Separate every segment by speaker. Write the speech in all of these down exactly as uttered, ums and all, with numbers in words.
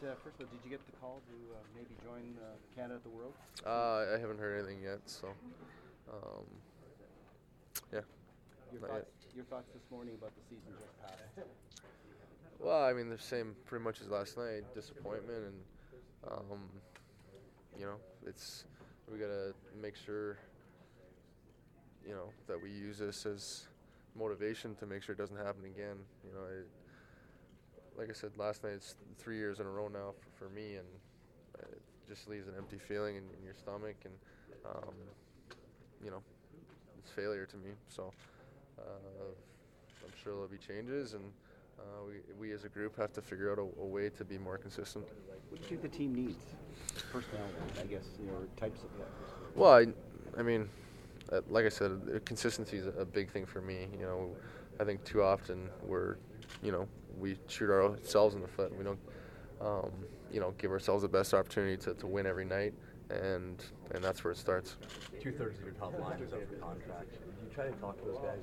Speaker 1: uh, first of all, did you get the call to uh, maybe join uh, Canada at the World?
Speaker 2: Uh, I haven't heard anything yet, so um, yeah.
Speaker 1: Your
Speaker 2: Not
Speaker 1: thoughts, your thoughts this morning about the season just passed?
Speaker 2: Well, I mean, the same pretty much as last night. Disappointment, and um, you know, it's we gotta make sure, you know, that we use this as motivation to make sure it doesn't happen again. You know, I, like I said last night, it's three years in a row now for, for me, and it just leaves an empty feeling in, in your stomach, and um, you know, it's failure to me. So uh, I'm sure there'll be changes, and uh, we we as a group have to figure out a, a way to be more consistent.
Speaker 1: What do you think the team needs? Personnel, I guess, you know, or types of players.
Speaker 2: Well, I, I mean, uh, like I said, uh, consistency is a, a big thing for me. You know, I think too often we're, you know, we shoot ourselves in the foot. We don't, um, you know, give ourselves the best opportunity to, to win every night, and and that's where it starts.
Speaker 3: Two thirds of your top line is up for contract. Did you try to talk to those guys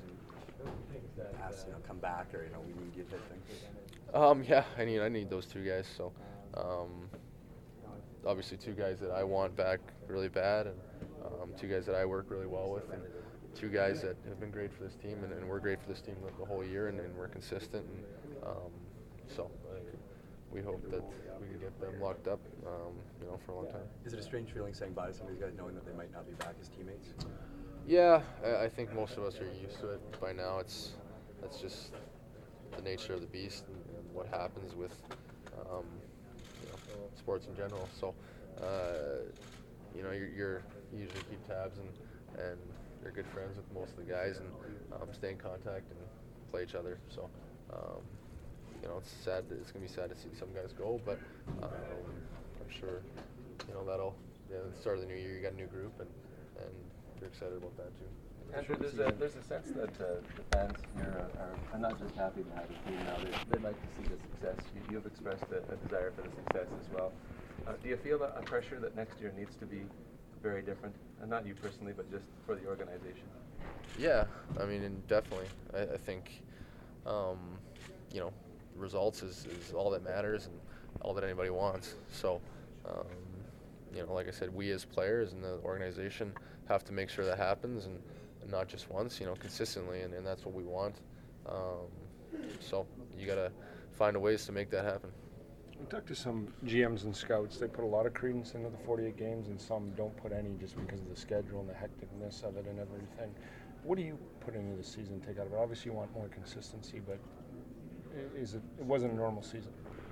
Speaker 3: and ask, you know, come back, or you know, we need you type thing?
Speaker 2: Um, yeah, I need I need those two guys. So, um, obviously, two guys that I want back really bad, and um, two guys that I work really well with, and two guys that have been great for this team, and, and we're great for this team the, the whole year, and, and we're consistent. And um, so, uh, we hope that we can get them locked up, um, you know, for a long time.
Speaker 3: Is it a strange feeling saying bye to some of these guys, knowing that they might not be back as teammates?
Speaker 2: Yeah, I, I think most of us are used to it by now. It's that's just the nature of the beast and, and what happens with um, you know, sports in general. So, uh, you know, you're, you're you usually keep tabs and and you're good friends with most of the guys, and um, stay in contact and play each other. So, um, you know, it's sad. That it's gonna be sad to see some guys go, but um, I'm sure you know that'll. Yeah, at the start of the new year, you got a new group, and and they're excited about that too.
Speaker 4: Andrew, there's a, there's a sense that uh, the fans here are, are, are not just happy to have a team now, they, they'd like to see the success. You, you've expressed a, a desire for the success as well. Uh, do you feel a, a pressure that next year needs to be very different? And not you personally, but just for the organization?
Speaker 2: Yeah, I mean, and definitely. I, I think, um, you know, results is, is all that matters and all that anybody wants. So, um, you know, like I said, we as players and the organization have to make sure that happens, and, and not just once, you know, consistently, and, and that's what we want. Um, so you got to find a ways to make that happen.
Speaker 5: We talked to some G Ms and scouts. They put a lot of credence into the forty-eight games, and some don't put any just because of the schedule and the hecticness of it and everything. What do you put into the season, take out of it? Obviously, you want more consistency, but is it? It wasn't a normal season.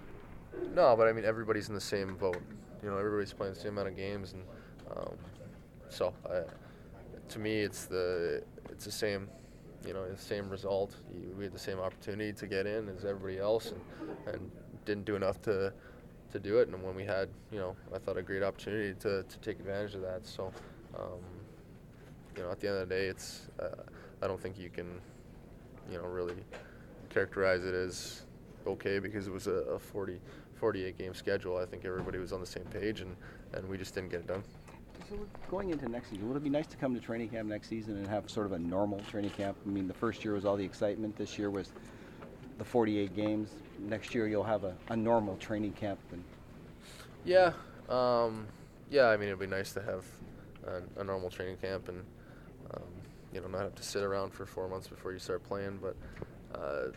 Speaker 2: No, but I mean, everybody's in the same boat. You know, everybody's playing the same amount of games, and um, so I, to me, it's the it's the same. You know, the same result. You, we had the same opportunity to get in as everybody else, and, and didn't do enough to to do it. And when we had, you know, I thought a great opportunity to, to take advantage of that. So, um, you know, at the end of the day, it's uh, I don't think you can, you know, really characterize it as okay because it was a, a forty, forty-eight game schedule. I think everybody was on the same page, and, and we just didn't get it done.
Speaker 1: So going into next season, would it be nice to come to training camp next season and have sort of a normal training camp? I mean, the first year was all the excitement. This year was the forty-eight games. Next year you'll have a, a normal training camp. And
Speaker 2: yeah, um, yeah. I mean, it'd be nice to have a, a normal training camp and um, you know, not have to sit around for four months before you start playing. But uh,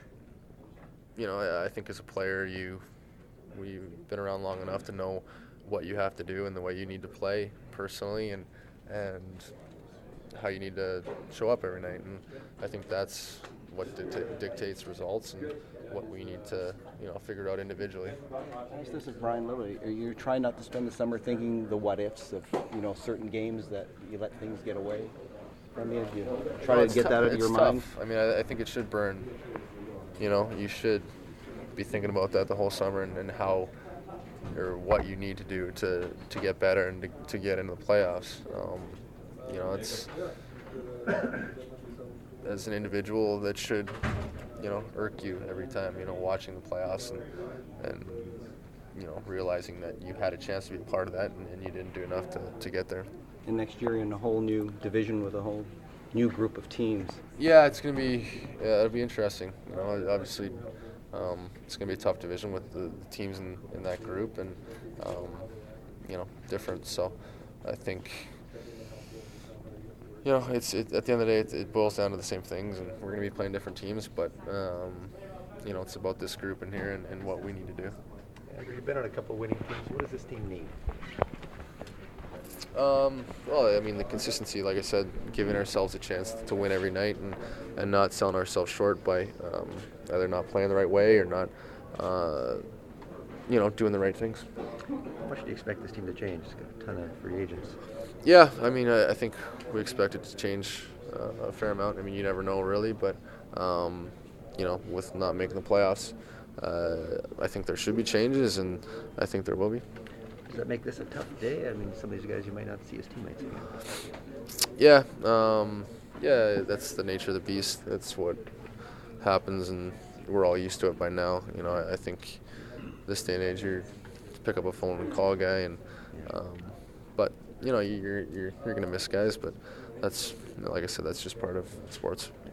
Speaker 2: you know, I, I think as a player, you we've been around long enough to know what you have to do and the way you need to play personally, and and how you need to show up every night. And I think that's what dict- dictates results and what we need to, you know, figure out individually.
Speaker 1: I asked this of Brian Lilley. Are you trying not to spend the summer thinking the what ifs of, you know, certain games that you let things get away from you? Do you try
Speaker 2: well,
Speaker 1: to get
Speaker 2: tough.
Speaker 1: that out of
Speaker 2: it's
Speaker 1: your
Speaker 2: tough.
Speaker 1: mind?
Speaker 2: I mean, I, I think it should burn. You know, you should be thinking about that the whole summer, and, and how or what you need to do to, to get better and to, to get into the playoffs. Um, you know, it's as an individual that should, you know, irk you every time, you know, watching the playoffs and, and you know, realizing that you had a chance to be a part of that and, and you didn't do enough to, to get there.
Speaker 1: And next year in a whole new division with a whole new group of teams.
Speaker 2: Yeah, it's going to be, yeah, it'll be interesting. You know, obviously, Um, it's going to be a tough division with the, the teams in, in that group, and um, you know, different. So I think, you know, it's it, at the end of the day, it, it boils down to the same things, and we're going to be playing different teams, but um, you know, it's about this group in here and, and what we need to do.
Speaker 6: Andrew, you've been on a couple winning teams. What does this team need?
Speaker 2: Um, well, I mean, the consistency, like I said, giving ourselves a chance to win every night and, and not selling ourselves short by um, either not playing the right way or not, uh, you know, doing the right things.
Speaker 6: How much do you expect this team to change? It's got a ton of free agents.
Speaker 2: Yeah, I mean, I, I think we expect it to change uh, a fair amount. I mean, you never know really, but, um, you know, with not making the playoffs, uh, I think there should be changes, and I think there will be.
Speaker 6: Does that make this a tough day? I mean, some of these guys you might not see as teammates again.
Speaker 2: Yeah, um, yeah, that's the nature of the beast. That's what happens, and we're all used to it by now. You know, I, I think this day and age, you pick up a phone and call a guy, and um, but you know, you're you're you're gonna miss guys, but that's, like I said, that's just part of sports.